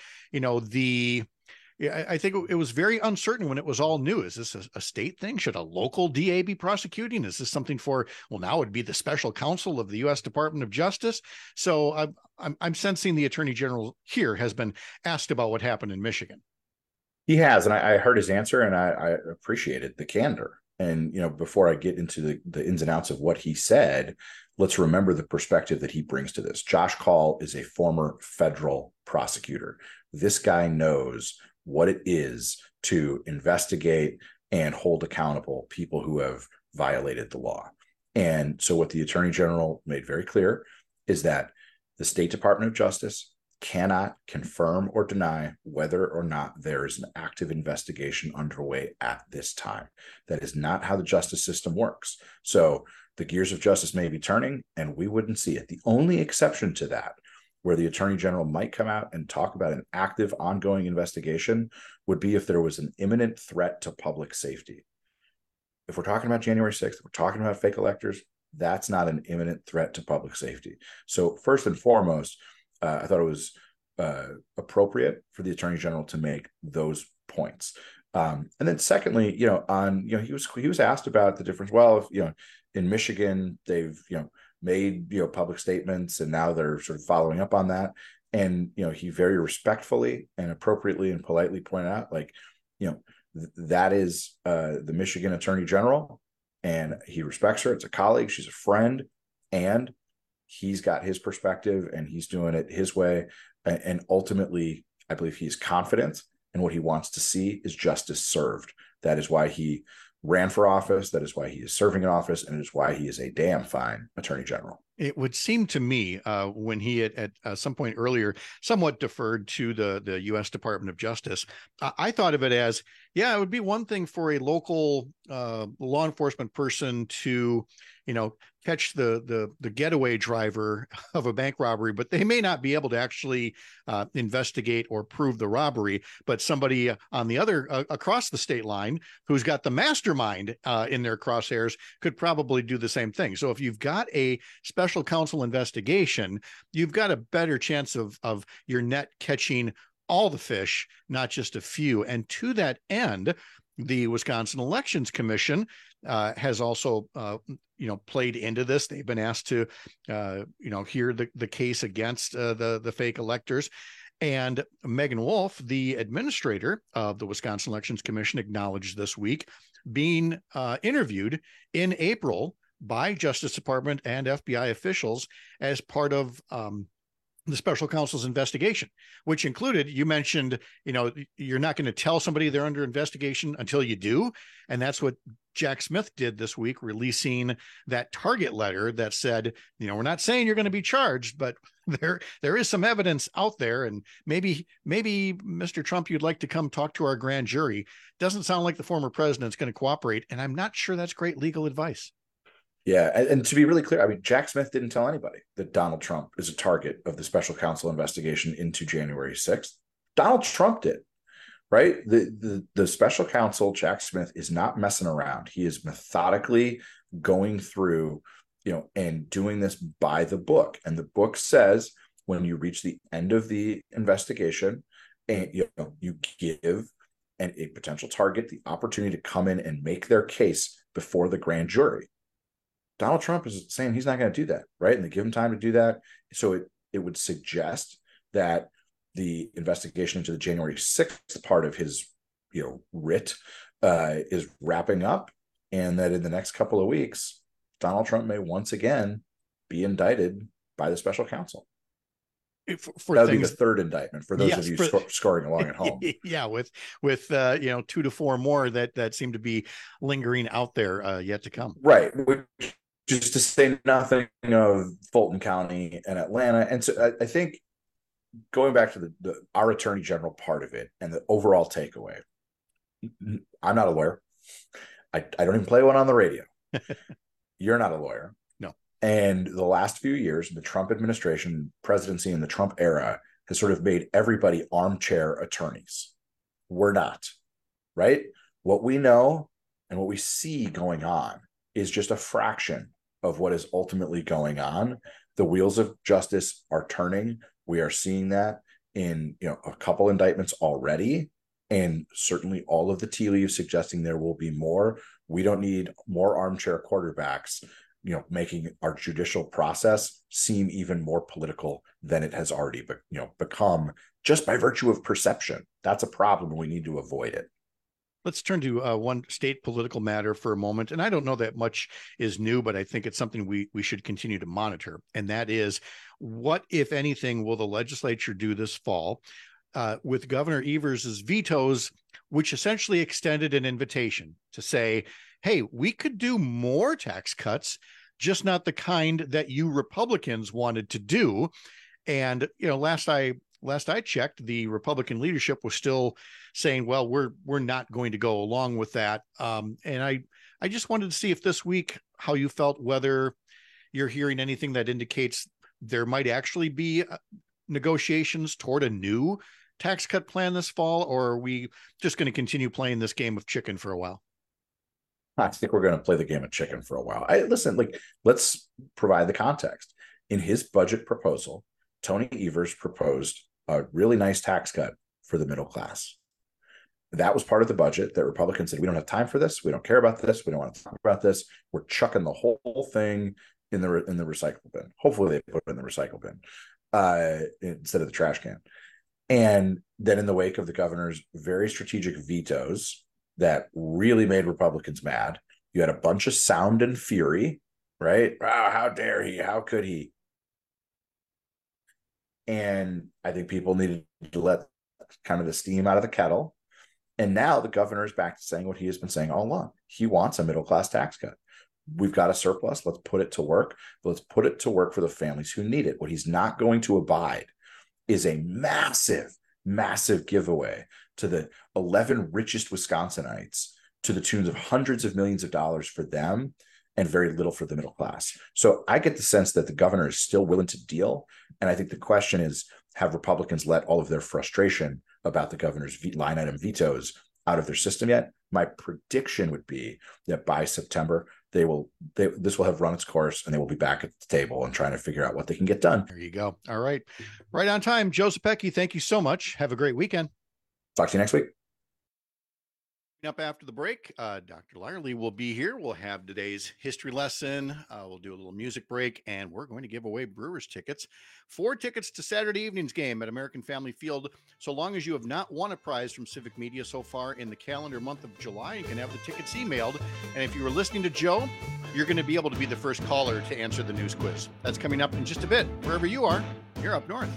I think it was very uncertain when it was all new. Is this a state thing? Should a local DA be prosecuting? Is this something for, well, now it would be the special counsel of the U.S. Department of Justice? So I'm sensing the Attorney General here has been asked about what happened in Michigan. He has, and I heard his answer, and I appreciated the candor. And, before I get into the ins and outs of what he said, let's remember the perspective that he brings to this. Josh Kaul is a former federal prosecutor. This guy knows what it is to investigate and hold accountable people who have violated the law. And so what the Attorney General made very clear is that the State Department of Justice cannot confirm or deny whether or not there is an active investigation underway at this time. That is not how the justice system works. So the gears of justice may be turning, and we wouldn't see it. The only exception to that, where the Attorney General might come out and talk about an active, ongoing investigation, would be if there was an imminent threat to public safety. If we're talking about January 6th, if we're talking about fake electors, that's not an imminent threat to public safety. So first and foremost, I thought it was appropriate for the Attorney General to make those points. And then secondly, he was asked about the difference. Well, if, in Michigan, they've, made public statements, and now they're sort of following up on that. And he very respectfully and appropriately and politely pointed out, that is the Michigan Attorney General, and he respects her. It's a colleague, she's a friend, and he's got his perspective, and he's doing it his way. And ultimately, I believe he is confident, and what he wants to see is justice served. That is why he ran for office. That is why he is serving in office, and it is why he is a damn fine Attorney General. It would seem to me when he at some point earlier somewhat deferred to the U.S. Department of Justice, I thought of it as, it would be one thing for a local law enforcement person to, catch the getaway driver of a bank robbery, but they may not be able to actually investigate or prove the robbery. But somebody on the other across the state line who's got the mastermind in their crosshairs could probably do the same thing. So if you've got a special counsel investigation, you've got a better chance of your net catching all the fish, not just a few. And to that end, the Wisconsin Elections Commission has also, played into this. They've been asked to, hear the case against the fake electors. And Megan Wolf, the administrator of the Wisconsin Elections Commission, acknowledged this week being interviewed in April by Justice Department and FBI officials as part of the special counsel's investigation, which included, you mentioned, you're not going to tell somebody they're under investigation until you do. And that's what Jack Smith did this week, releasing that target letter that said, we're not saying you're going to be charged, but there is some evidence out there. And maybe Mr. Trump, you'd like to come talk to our grand jury. Doesn't sound like the former president's going to cooperate. And I'm not sure that's great legal advice. Yeah. And to be really clear, Jack Smith didn't tell anybody that Donald Trump is a target of the special counsel investigation into January 6th. Donald Trump did, right? The special counsel, Jack Smith, is not messing around. He is methodically going through, and doing this by the book. And the book says when you reach the end of the investigation, and you give a potential target the opportunity to come in and make their case before the grand jury. Donald Trump is saying he's not going to do that, right? And they give him time to do that. So it would suggest that the investigation into the January 6th part of his, writ is wrapping up, and that in the next couple of weeks, Donald Trump may once again be indicted by the special counsel. for that would things, be the third indictment for those of you scoring along at home. Yeah, with 2 to 4 more that seem to be lingering out there yet to come. Right. Just to say nothing of Fulton County and Atlanta. And so I think going back to our attorney general part of it and the overall takeaway, I'm not a lawyer. I don't even play one on the radio. You're not a lawyer. No. And the last few years, the Trump administration, presidency, and the Trump era has sort of made everybody armchair attorneys. We're not, right? What we know and what we see going on is just a fraction of what is ultimately going on. The wheels of justice are turning. We are seeing that in a couple indictments already, and certainly all of the tea leaves suggesting there will be more. We don't need more armchair quarterbacks, making our judicial process seem even more political than it has already become just by virtue of perception. That's a problem, and we need to avoid it. Let's turn to one state political matter for a moment. And I don't know that much is new, but I think it's something we should continue to monitor. And that is, what, if anything, will the legislature do this fall with Governor Evers' vetoes, which essentially extended an invitation to say, hey, we could do more tax cuts, just not the kind that you Republicans wanted to do. And, last I checked, the Republican leadership was still saying, well, we're not going to go along with that. And I just wanted to see if this week, how you felt, whether you're hearing anything that indicates there might actually be negotiations toward a new tax cut plan this fall, or are we just going to continue playing this game of chicken for a while? I think we're going to play the game of chicken for a while. Let's provide the context. In his budget proposal, Tony Evers proposed a really nice tax cut for the middle class. That was part of the budget that Republicans said, we don't have time for this. We don't care about this. We don't want to talk about this. We're chucking the whole thing in the recycle bin. Hopefully they put it in the recycle bin instead of the trash can. And then in the wake of the governor's very strategic vetoes that really made Republicans mad, you had a bunch of sound and fury, right? Oh, how dare he? How could he? And I think people needed to let kind of the steam out of the kettle. And now the governor is back to saying what he has been saying all along. He wants a middle-class tax cut. We've got a surplus. Let's put it to work. But let's put it to work for the families who need it. What he's not going to abide is a massive, massive giveaway to the 11 richest Wisconsinites to the tunes of hundreds of millions of dollars for them and very little for the middle class. So I get the sense that the governor is still willing to deal. And I think the question is, have Republicans let all of their frustration about the governor's line item vetoes out of their system yet? My prediction would be that by September, this will have run its course and they will be back at the table and trying to figure out what they can get done. There you go. All right. Right on time. Joe Zepecki, thank you so much. Have a great weekend. Talk to you next week. Up after the break, Dr. Lyerly will be here. We'll have today's history lesson. We'll do a little music break, and we're going to give away Brewers tickets. 4 tickets to Saturday evening's game at American Family Field. So long as you have not won a prize from Civic Media so far in the calendar month of July, you can have the tickets emailed. And if you were listening to Joe, you're going to be able to be the first caller to answer the news quiz. That's coming up in just a bit. Wherever you are, you're up north.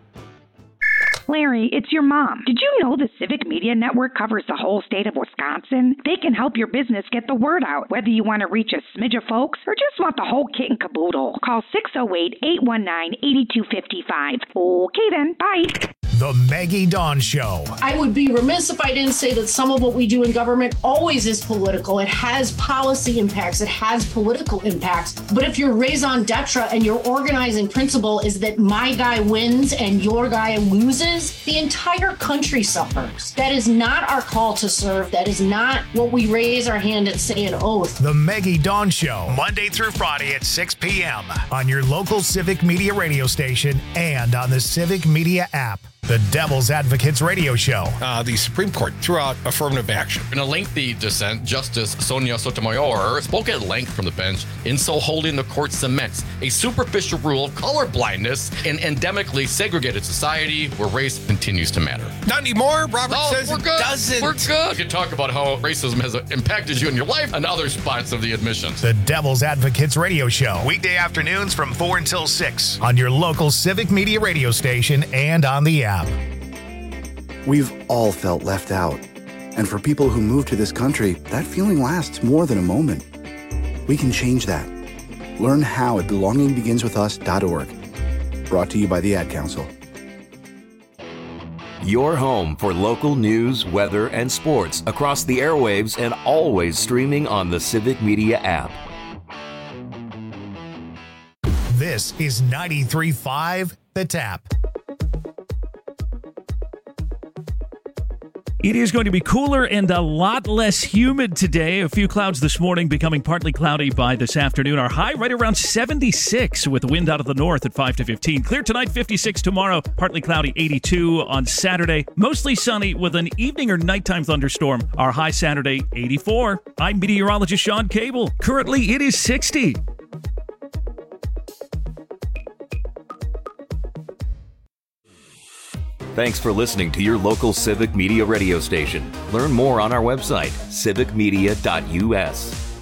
Larry, it's your mom. Did you know the Civic Media Network covers the whole state of Wisconsin? They can help your business get the word out, whether you want to reach a smidge of folks or just want the whole kit and caboodle. Call 608-819-8255. Okay then, bye. The Maggie Dawn Show. I would be remiss if I didn't say that some of what we do in government always is political. It has policy impacts. It has political impacts. But if your raison d'etre and your organizing principle is that my guy wins and your guy loses, the entire country suffers. That is not our call to serve. That is not what we raise our hand and say an oath. The Maggie Dawn Show, Monday through Friday at 6 p.m. on your local Civic Media radio station and on the Civic Media app. The Devil's Advocates Radio Show. The Supreme Court threw out affirmative action. In a lengthy dissent, Justice Sonia Sotomayor spoke at length from the bench, in so holding the court cements a superficial rule of color blindness in endemically segregated society where race continues to matter. Not anymore. Robert says we're it good. doesn't. We're good. You can talk about how racism has impacted you in your life and other spots of the admissions. The Devil's Advocates Radio Show. Weekday afternoons from 4 until 6 on your local Civic Media radio station and on the app. We've all felt left out. And for people who move to this country, that feeling lasts more than a moment. We can change that. Learn how at belongingbeginswithus.org. Brought to you by the Ad Council. Your home for local news, weather, and sports across the airwaves and always streaming on the Civic Media app. This is 93.5 The Tap. It is going to be cooler and a lot less humid today. A few clouds this morning, becoming partly cloudy by this afternoon. Our high right around 76 with the wind out of the north at 5 to 15. Clear tonight, 56 tomorrow. Partly cloudy, 82 on Saturday. Mostly sunny with an evening or nighttime thunderstorm. Our high Saturday, 84. I'm meteorologist Sean Cable. Currently, it is 60. Thanks for listening to your local Civic Media radio station. Learn more on our website, civicmedia.us.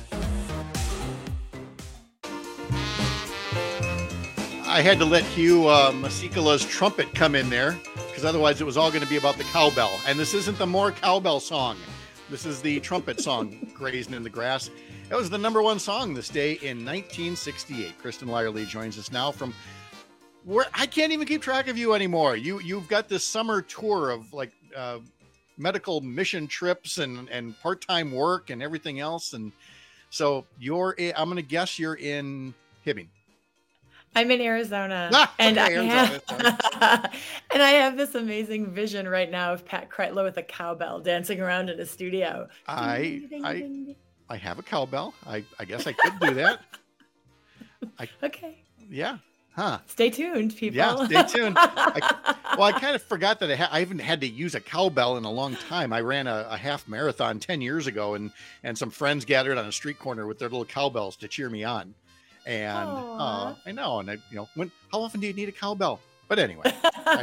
I had to let Hugh Masekela's trumpet come in there because otherwise it was all going to be about the cowbell. And this isn't the More Cowbell song. This is the trumpet song, Grazing in the Grass. That was the #1 song this day in 1968. Kristen Lyerly joins us now from where I can't even keep track of you anymore. You've got this summer tour of like medical mission trips and part-time work and everything else. And so I'm going to guess you're in Hibbing. I'm in Arizona. And I have this amazing vision right now of Pat Kreitlow with a cowbell dancing around in a studio. I have a cowbell. I guess I could do that. Okay. Yeah. Huh. Stay tuned, people. Yeah, stay tuned. I kind of forgot that I haven't had to use a cowbell in a long time. I ran a half marathon 10 years ago, and some friends gathered on a street corner with their little cowbells to cheer me on. And I know, and how often do you need a cowbell? But anyway,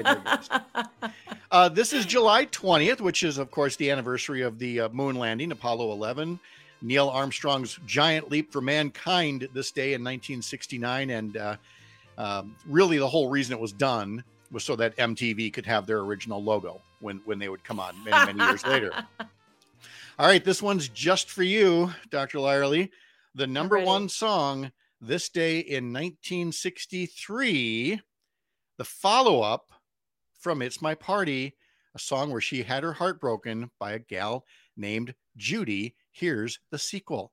this is July 20th, which is, of course, the anniversary of the moon landing, Apollo 11. Neil Armstrong's giant leap for mankind this day in 1969, and really the whole reason it was done was so that MTV could have their original logo when they would come on many years later. All right, this one's just for you, Dr. Lyerly. The #1 song this day in 1963, the follow-up from It's My Party, a song where she had her heart broken by a gal named Judy. Here's the sequel.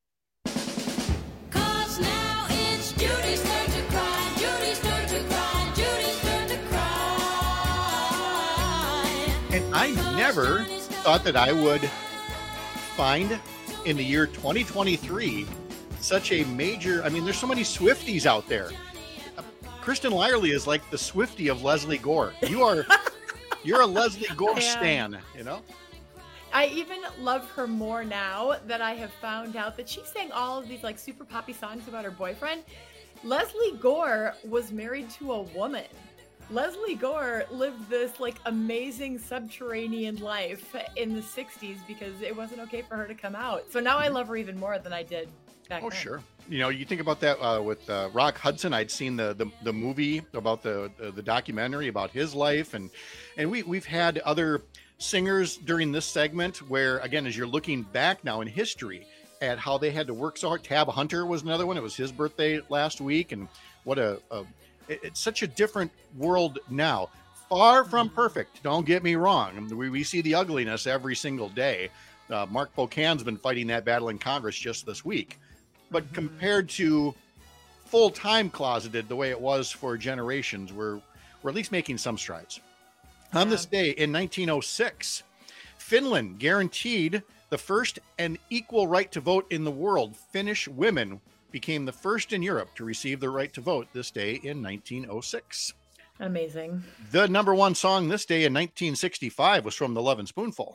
And I never thought that I would find in the year 2023 such a major, there's so many Swifties out there. Kristen Lyerly is like the Swiftie of Leslie Gore. You're a Leslie Gore stan, you know? I even love her more now that I have found out that she sang all of these like super poppy songs about her boyfriend. Leslie Gore was married to a woman. Leslie Gore lived this like amazing subterranean life in the 60s because it wasn't okay for her to come out. So now I love her even more than I did back then. Sure. You think about that with Rock Hudson. I'd seen the movie about the documentary about his life, and we've had other singers during this segment where, again, as you're looking back now in history at how they had to work so hard. Tab Hunter was another one. It was his birthday last week, and what it's such a different world now. Far from perfect, don't get me wrong. We see the ugliness every single day. Mark Bocan's been fighting that battle in Congress just this week. But compared to full-time closeted the way it was for generations, we're at least making some strides. On this day in 1906, Finland guaranteed the first and equal right to vote in the world. Finnish women became the first in Europe to receive the right to vote this day in 1906. Amazing. The number one song this day in 1965 was from The Lovin' Spoonful.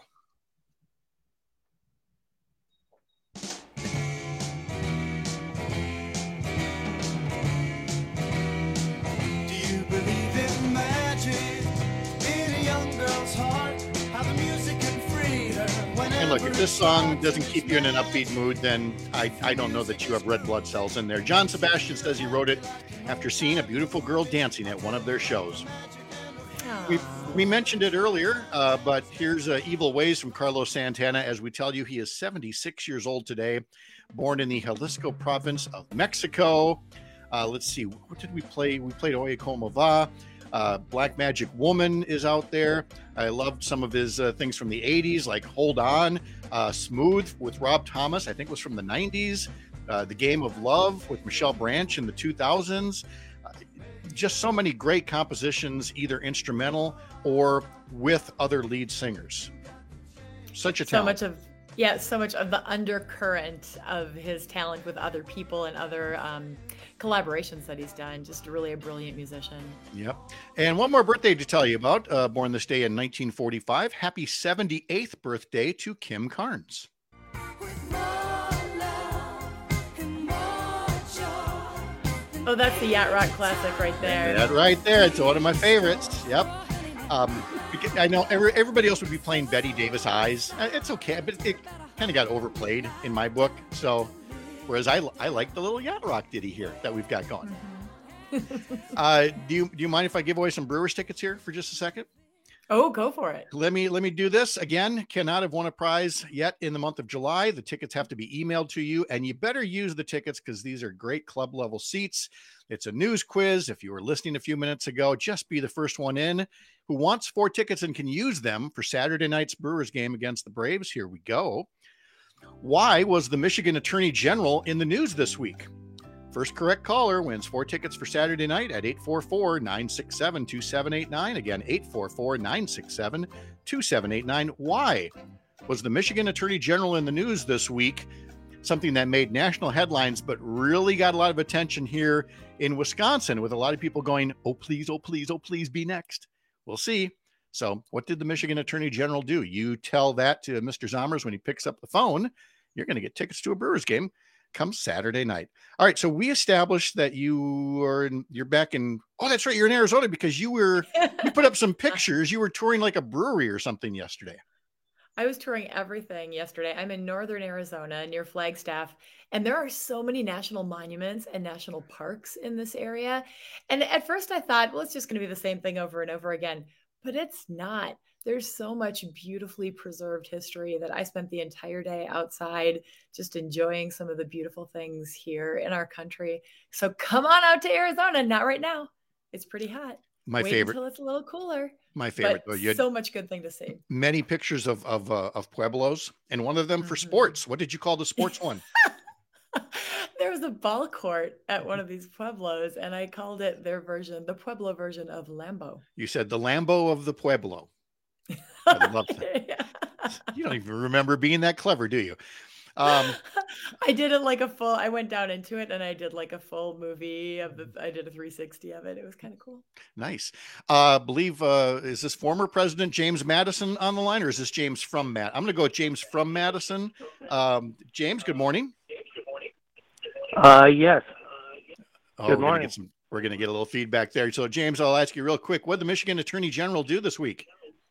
And look, if this song doesn't keep you in an upbeat mood, then I don't know that you have red blood cells in there. John Sebastian says he wrote it after seeing a beautiful girl dancing at one of their shows. We mentioned it earlier, but here's Evil Ways from Carlos Santana. As we tell you, he is 76 years old today, born in the Jalisco province of Mexico. Let's see, what did we play? We played Oye Como Va. Black Magic Woman is out there. I loved some of his things from the 80s, like Hold On, Smooth with Rob Thomas, I think was from the 90s. The Game of Love with Michelle Branch in the 2000s. Just so many great compositions, either instrumental or with other lead singers. Such a talent. So much of the undercurrent of his talent with other people and other collaborations that he's done. Just really a brilliant musician. Yep. And one more birthday to tell you about, born this day in 1945. Happy 78th birthday to Kim Carnes. Oh, that's the Yacht Rock classic right there. That right there. It's one of my favorites. Yep. I know everybody else would be playing Betty Davis Eyes. It's okay, but it kind of got overplayed in my book. So, whereas I like the little Yacht Rock ditty here that we've got going. Do you mind if I give away some Brewers tickets here for just a second? Oh, go for it. Let me do this again. Cannot have won a prize yet in the month of July. The tickets have to be emailed to you, and you better use the tickets because these are great club level seats. It's a news quiz. If you were listening a few minutes ago, just be the first one in who wants 4 tickets and can use them for Saturday night's Brewers game against the Braves. Here we go. Why was the Michigan Attorney General in the news this week? First correct caller wins 4 tickets for Saturday night at 844-967-2789. Again, 844-967-2789. Why was the Michigan Attorney General in the news this week? Something that made national headlines, but really got a lot of attention here in Wisconsin with a lot of people going, oh, please, oh, please, oh, please be next. We'll see. So what did the Michigan Attorney General do? You tell that to Mr. Zommers when he picks up the phone. You're going to get tickets to a Brewers game come Saturday night. All right. So we established that you're back in, oh, that's right. You're in Arizona because you put up some pictures. You were touring like a brewery or something yesterday. I was touring everything yesterday. I'm in northern Arizona near Flagstaff, and there are so many national monuments and national parks in this area. And at first I thought, well, it's just going to be the same thing over and over again, but it's not. There's so much beautifully preserved history that I spent the entire day outside just enjoying some of the beautiful things here in our country. So come on out to Arizona. Not right now. It's pretty hot. My favorite. Until it's a little cooler. My favorite. But you had so much good thing to see. Many pictures of Pueblos, and one of them for sports. What did you call the sports one? There was a ball court at one of these Pueblos, and I called it the Pueblo version of Lambeau. You said the Lambeau of the Pueblo. I love that. Yeah. You don't even remember being that clever, do you? I did it like I went down into it and I did like a full movie I did a 360 of it. It was kind of cool. Nice. Believe, is this former President James Madison on the line, or is this James from Matt? I'm going to go with James from Madison. James, good morning. Yes. Good morning. We're going to get a little feedback there. So James, I'll ask you real quick. What did the Michigan Attorney General do this week?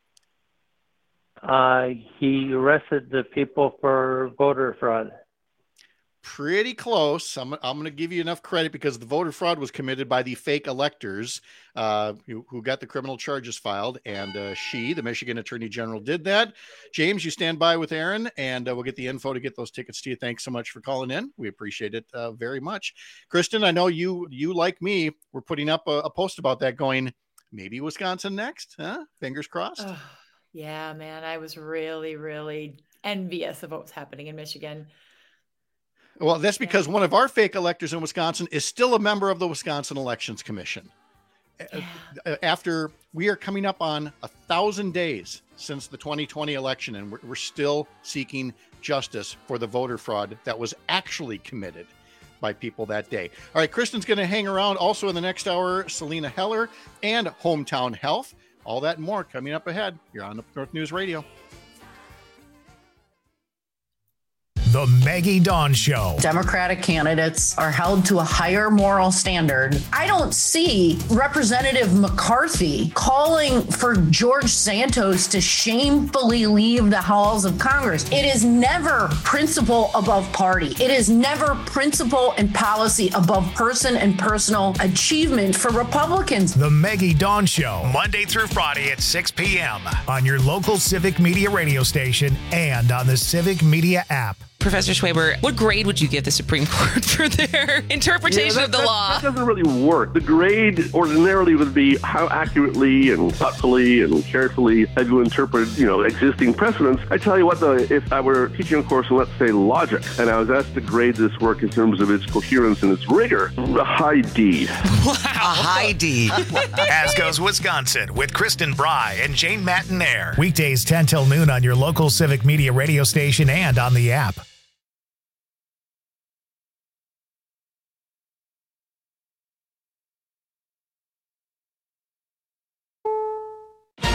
He arrested the people for voter fraud. Pretty close. I'm going to give you enough credit because the voter fraud was committed by the fake electors who got the criminal charges filed. And the Michigan Attorney General, did that. James, you stand by with Aaron, and we'll get the info to get those tickets to you. Thanks so much for calling in. We appreciate it very much. Kristen, I know you like me, were putting up a post about that going, maybe Wisconsin next, huh? Fingers crossed. Oh, yeah, man. I was really, really envious of what was happening in Michigan. Well, that's because one of our fake electors in Wisconsin is still a member of the Wisconsin Elections Commission. Yeah. After we are coming up on 1,000 days since the 2020 election, and we're still seeking justice for the voter fraud that was actually committed by people that day. All right, Kristen's going to hang around also in the next hour. Selena Heller and Hometown Health. All that and more coming up ahead. You're on Up North News Radio. The Maggie Dawn Show. Democratic candidates are held to a higher moral standard. I don't see Representative McCarthy calling for George Santos to shamefully leave the halls of Congress. It is never principle above party. It is never principle and policy above person and personal achievement for Republicans. The Maggie Dawn Show, Monday through Friday at 6 p.m. on your local Civic Media radio station and on the Civic Media app. Professor Schwaber, what grade would you give the Supreme Court for their interpretation of the law? That doesn't really work. The grade ordinarily would be how accurately and thoughtfully and carefully have you interpreted, existing precedents. I tell you what, though, if I were teaching a course in, let's say, logic, and I was asked to grade this work in terms of its coherence and its rigor, a high D. Wow. A high D. As goes Wisconsin with Kristen Bry and Jane Mattinaire. Weekdays 10 till noon on your local Civic Media radio station and on the app.